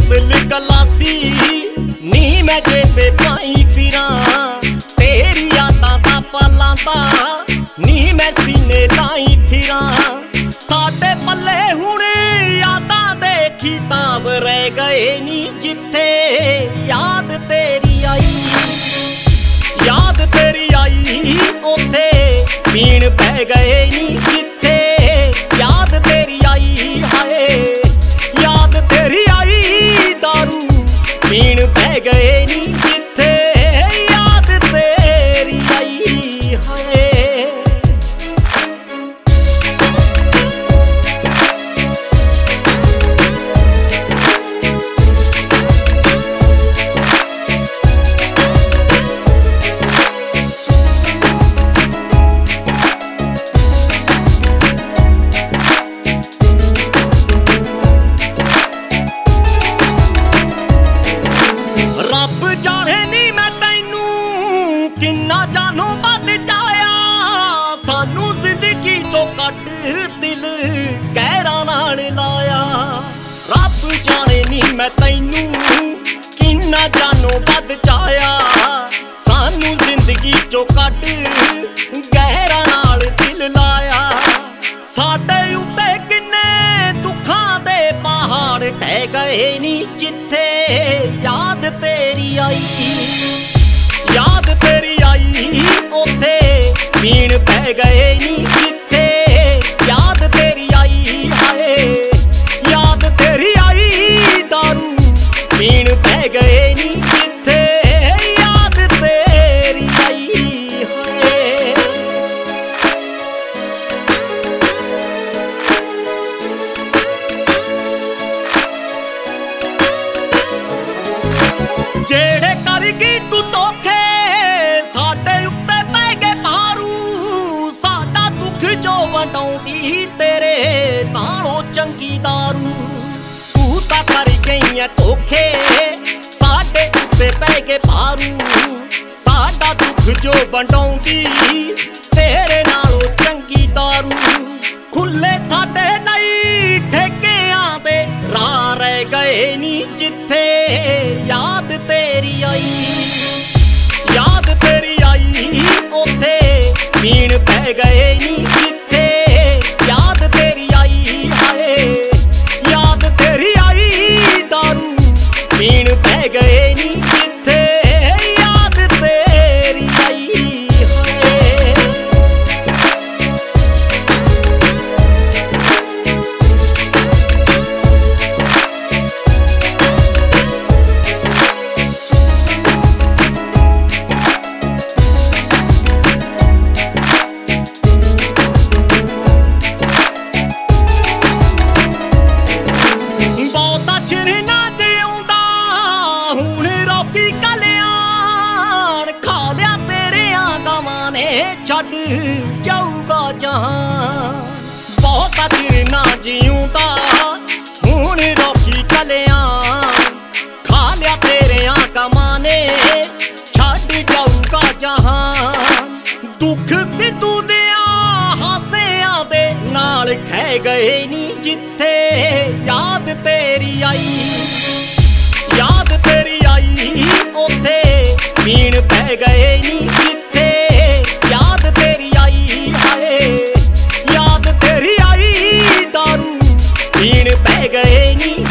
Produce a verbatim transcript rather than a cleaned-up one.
बोतल गलासी नी मैं जेबे पाई फिरा तेरी यादां दा पलांदा नी मैं सीने लाई फिरा साडे पल्ले हुण यादां दे खिताब रह गए नी जिथे याद तेरी आई याद तेरी आई उथे पीण पै गए नी जिथे याद तेरी आई हाय याद तेरी आई दारू पीण पै गए नी जिथे याद तेरी आई हाय किन्ना जानो बद चाया सानू जिंदगी चो कट दिल गहरा नाल लाया रब जाने नी मैं तैनू किन्ना जानो बद चाया सानू जिंदगी चो कट गहरा नाल दिल लाया साडे उत्ते किन्ने दुखां दे पहाड़ ढह गए नी जिथे याद तेरी आई याद तेरी आई उथे पीण पै गए नी जिथे याद तेरी आई हाय याद तेरी आई दारू पीण पै गए नी जिथे याद तेरी आई हाय जेड़े कर गई तू धोखे वटाउंदी तेरे नालों चंगी दारू तू तां कर गई है धोखे साडे उत्ते पै गए भारू साडा दुख जो वटाउंदी तेरे नालों चंगी दारू खुले साडे लई ठेकियां दे राह रह गए नी जिथे याद तेरी आई याद तेरी आई उथे पीण पै गए नी जिथे याद तेरी आई हाय याद तेरी आई दारू पीण पै गए नी जिथे याद तेरी आई हाय छड़ जाऊगा जहां बहुत चिर ना जीऊंदा हुण रोकी कलियां खा लिया तेरे गमाने छड़ जाऊगा जहां दुख सिद्धू दिया हासियां दे नाल खह गए नी जिथे याद तेरी आई याद तेरी आई उथे पीण पै गए नी जिथे याद तेरी आई हाय याद तेरी आई दारू पीण पै गए नी